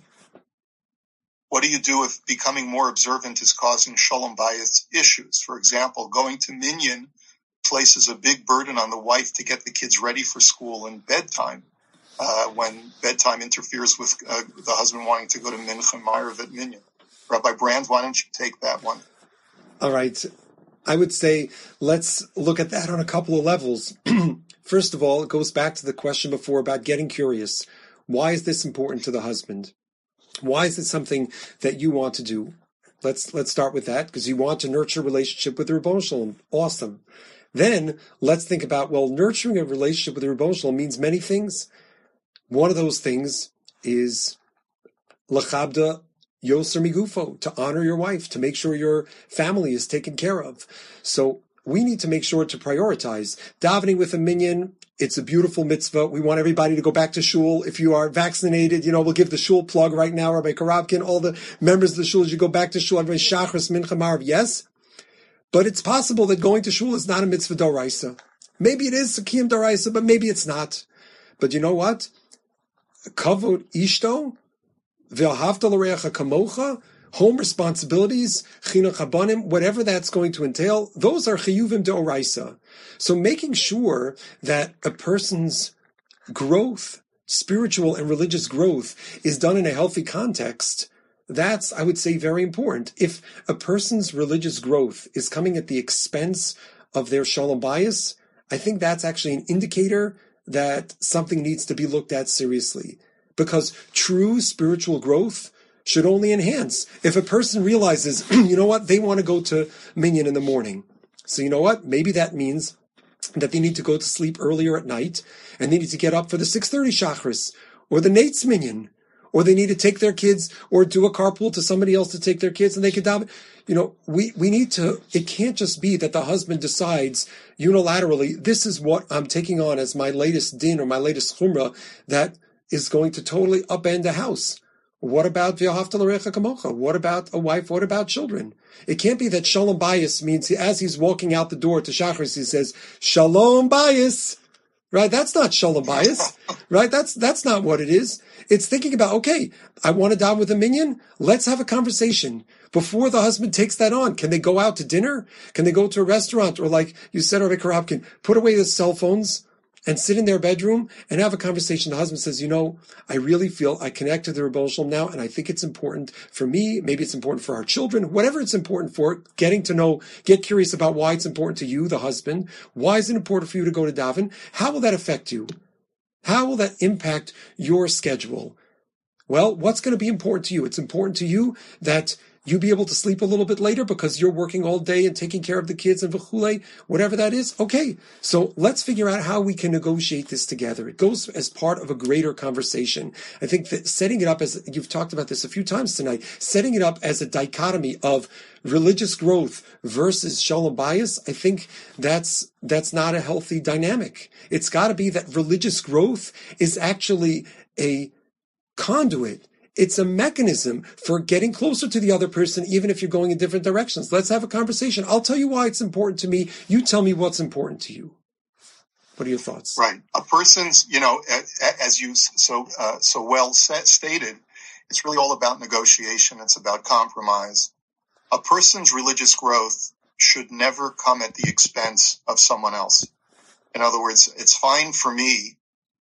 What do you do if becoming more observant is causing Shalom Bayis issues? For example, going to minyan places a big burden on the wife to get the kids ready for school and bedtime, uh, when bedtime interferes with uh, the husband wanting to go to Mincha Ma'ariv at minyan. Rabbi Brand, why don't you take that one? All right. I would say let's look at that on a couple of levels. First of all, it goes back to the question before about getting curious. Why is this important to the husband? Why is it something that you want to do? Let's let's start with that, because you want to nurture a relationship with the Ribbono Shel Olam. Awesome. Then let's think about, well, nurturing a relationship with the Ribbono Shel Olam means many things. One of those things is lachabda yoser migufo, to honor your wife, to make sure your family is taken care of. So we need to make sure to prioritize davening with a minyan. It's a beautiful mitzvah. We want everybody to go back to shul. If you are vaccinated, you know, we'll give the shul plug right now. Rabbi Karabkin, all the members of the shul, you go back to shul. Everybody, shachris, mincha, ma'ariv, yes. But it's possible that going to shul is not a mitzvah d'oraisa. Maybe it is a kiyum d'oraisa, but maybe it's not. But you know what? Kavod ishto, ve'ahavta l'reacha kamocha, home responsibilities, chinuch habanim, whatever that's going to entail, those are chiyuvim d'oraisa. So making sure that a person's growth, spiritual and religious growth, is done in a healthy context, that's, I would say, very important. If a person's religious growth is coming at the expense of their shalom bayis, I think that's actually an indicator that something needs to be looked at seriously. Because true spiritual growth should only enhance. If a person realizes, you know what, they want to go to minyan in the morning. So you know what, maybe that means that they need to go to sleep earlier at night, and they need to get up for the six thirty shachris, or the Nate's minyan, or they need to take their kids or do a carpool to somebody else to take their kids and they can daven. You know, we, we need to, it can't just be that the husband decides unilaterally, this is what I'm taking on as my latest din or my latest chumrah that is going to totally upend the house. What about v'ahavta l'recha kamocha? What about a wife? What about children? It can't be that shalom bayis means as he's walking out the door to Shachris, he says, shalom bayis. Right? That's not shalom bayis. Right? That's, that's not what it is. It's thinking about, okay, I want to daven with a minyan. Let's have a conversation before the husband takes that on. Can they go out to dinner? Can they go to a restaurant? Or like you said, Rabbi Karabkin, put away the cell phones and sit in their bedroom and have a conversation. The husband says, you know, I really feel I connect to the Rebbeinu Shalom now, and I think it's important for me. Maybe it's important for our children, whatever it's important for, getting to know, get curious about why it's important to you, the husband. Why is it important for you to go to daven? How will that affect you? How will that impact your schedule? Well, what's going to be important to you? It's important to you that you be able to sleep a little bit later because you're working all day and taking care of the kids and v'chulei, whatever that is. Okay, so let's figure out how we can negotiate this together. It goes as part of a greater conversation. I think that setting it up as, you've talked about this a few times tonight, setting it up as a dichotomy of religious growth versus shalom bayis, I think that's, that's not a healthy dynamic. It's got to be that religious growth is actually a conduit. It's a mechanism for getting closer to the other person, even if you're going in different directions. Let's have a conversation. I'll tell you why it's important to me. You tell me what's important to you. What are your thoughts? Right. A person's, you know, as you so uh, so well stated, it's really all about negotiation. It's about compromise. A person's religious growth should never come at the expense of someone else. In other words, it's fine for me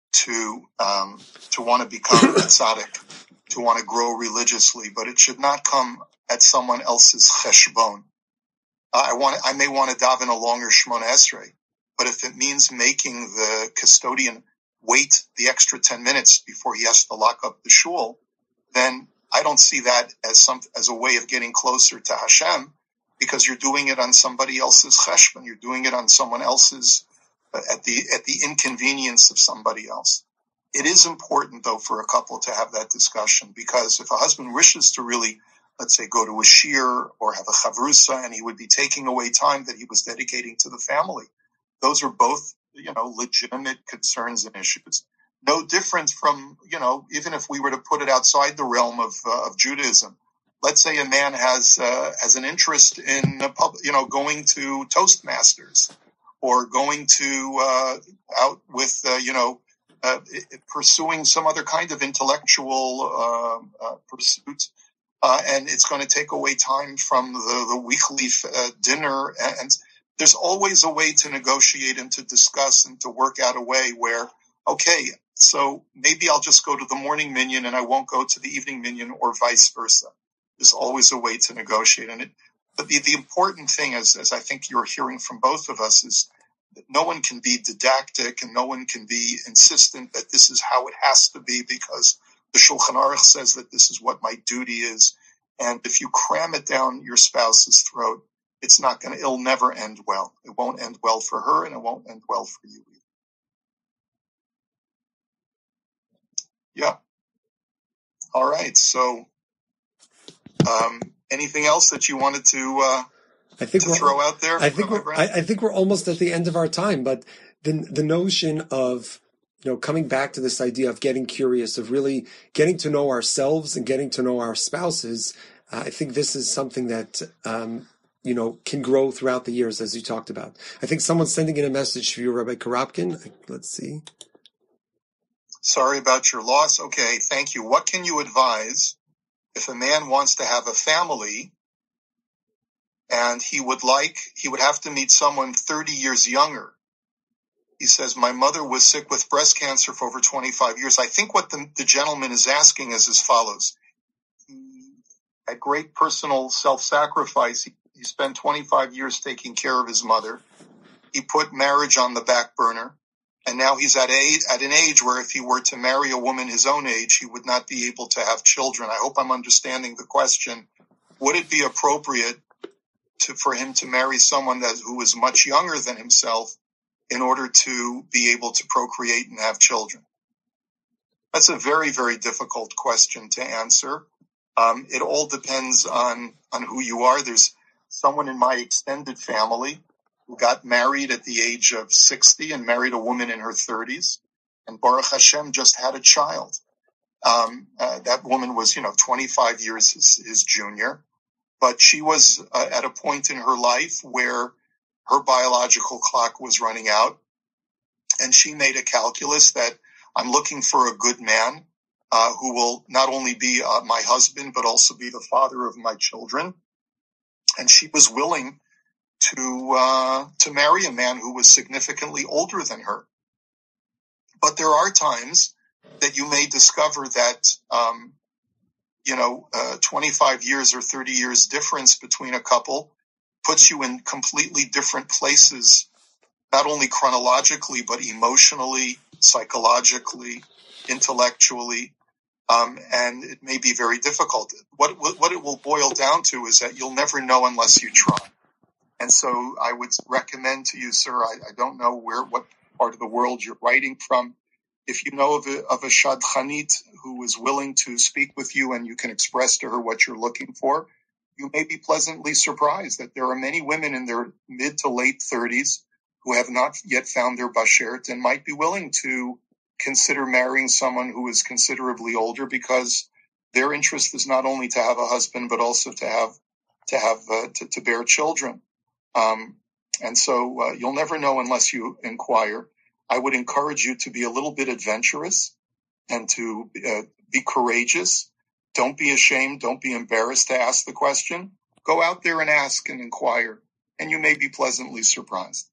to um, to want to become a tzaddik, to want to grow religiously, but it should not come at someone else's cheshbon. Uh, I want, I may want to daven a longer Shemona Esrei, but if it means making the custodian wait the extra ten minutes before he has to lock up the shul, then I don't see that as some as a way of getting closer to Hashem, because you're doing it on somebody else's cheshbon. You're doing it on someone else's uh, at the at the inconvenience of somebody else. It is important, though, for a couple to have that discussion, because if a husband wishes to really, let's say, go to a shir or have a chavrusa, and he would be taking away time that he was dedicating to the family, those are both, you know, legitimate concerns and issues. No different from, you know, even if we were to put it outside the realm of uh, of Judaism. Let's say a man has uh, has an interest in, a pub, you know, going to Toastmasters or going to uh, out with, uh, you know, Uh, pursuing some other kind of intellectual uh, uh, pursuit, uh, and it's going to take away time from the, the weekly uh, dinner. And, and there's always a way to negotiate and to discuss and to work out a way where, okay, so maybe I'll just go to the morning minyan and I won't go to the evening minyan, or vice versa. There's always a way to negotiate. And it, but the, the important thing, as, as I think you're hearing from both of us, is no one can be didactic and no one can be insistent that this is how it has to be because the Shulchan Aruch says that this is what my duty is. And if you cram it down your spouse's throat, it's not going to, it'll never end well. It won't end well for her and it won't end well for you either. Yeah. All right. So, um, anything else that you wanted to, uh, I think to we're, throw out there? I think we're, I, I think we're almost at the end of our time, but the the notion of, you know, coming back to this idea of getting curious, of really getting to know ourselves and getting to know our spouses, uh, I think this is something that, um, you know, can grow throughout the years, as you talked about. I think someone's sending in a message for you, Rabbi Karabkin. Let's see. Sorry about your loss. Okay, thank you. What can you advise if a man wants to have a family and he would like, he would have to meet someone thirty years younger? He says, my mother was sick with breast cancer for over twenty-five years. I think what the, the gentleman is asking is as follows. He had great personal self-sacrifice. He, he spent twenty-five years taking care of his mother. He put marriage on the back burner. And now he's at, a, at an age where if he were to marry a woman his own age, he would not be able to have children. I hope I'm understanding the question. Would it be appropriate to, for him to marry someone that, who is much younger than himself in order to be able to procreate and have children? That's a very, very difficult question to answer. Um, it all depends on, on who you are. There's someone in my extended family who got married at the age of sixty and married a woman in her thirties. And Baruch Hashem just had a child. Um, uh, that woman was, you know, twenty-five years his, his junior. But she was uh, at a point in her life where her biological clock was running out. And she made a calculus that I'm looking for a good man uh, who will not only be uh, my husband, but also be the father of my children. And she was willing to uh, to marry a man who was significantly older than her. But there are times that you may discover that, um, you know, uh, twenty-five years or thirty years difference between a couple puts you in completely different places, not only chronologically, but emotionally, psychologically, intellectually, um, and it may be very difficult. What, what it will boil down to is that you'll never know unless you try. And so I would recommend to you, sir, I, I don't know where, what part of the world you're writing from. If you know of a, of a shadchanit who is willing to speak with you and you can express to her what you're looking for, you may be pleasantly surprised that there are many women in their mid to late thirties who have not yet found their bashert and might be willing to consider marrying someone who is considerably older because their interest is not only to have a husband, but also to have, to have, uh, to, to bear children. Um, and so, uh, you'll never know unless you inquire. I would encourage you to be a little bit adventurous and to uh, be courageous. Don't be ashamed. Don't be embarrassed to ask the question. Go out there and ask and inquire, and you may be pleasantly surprised.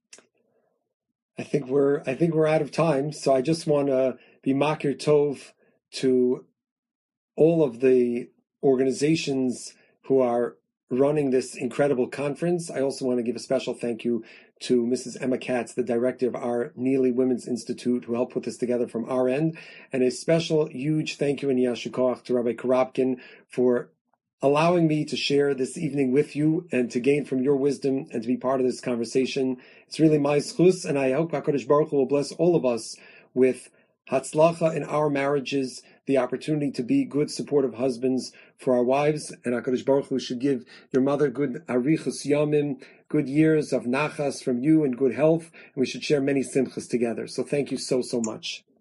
I think we're I think we're out of time, so I just want to be makir tov to all of the organizations who are running this incredible conference. I also want to give a special thank you to Missus Emma Katz, the director of our Neely Women's Institute, who helped put this together from our end, and a special huge thank you and yashikoach to Rabbi Karabkin for allowing me to share this evening with you and to gain from your wisdom and to be part of this conversation. It's really my schus, and I hope HaKadosh Baruch Hu will bless all of us with Hatzlacha in our marriages, the opportunity to be good, supportive husbands for our wives, and HaKadosh Baruch Hu should give your mother good arichus yamim, good years of nachas from you and good health, and we should share many simchas together. So thank you so, so much.